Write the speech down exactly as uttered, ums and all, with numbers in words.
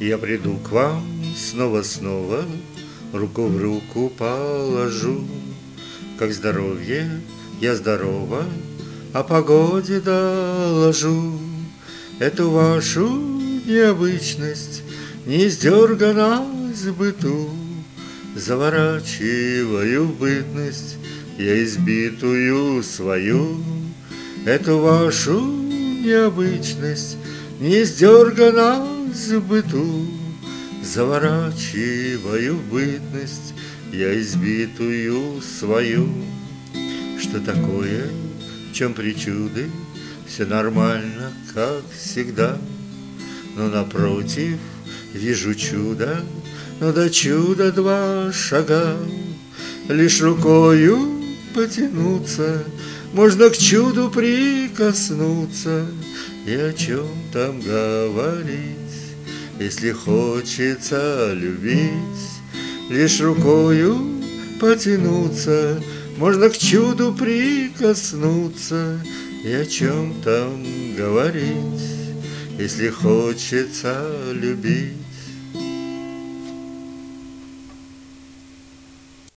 Я приду к вам снова-снова, руку в руку положу. Как здоровье, я здорова, о погоде доложу. Эту вашу необычность не издерганность в быту заворачиваю в бытность я избитую свою. Эту вашу необычность не издерганность в быту заворачиваю в бытность я избитую свою. Что такое, в чем причуды? Все нормально, как всегда. Но напротив вижу чудо, но до чуда два шага. Лишь рукою потянуться можно к чуду прикоснуться и о чем там говорить, если хочется любить. Лишь рукою потянуться можно к чуду прикоснуться и о чем там говорить, если хочется любить.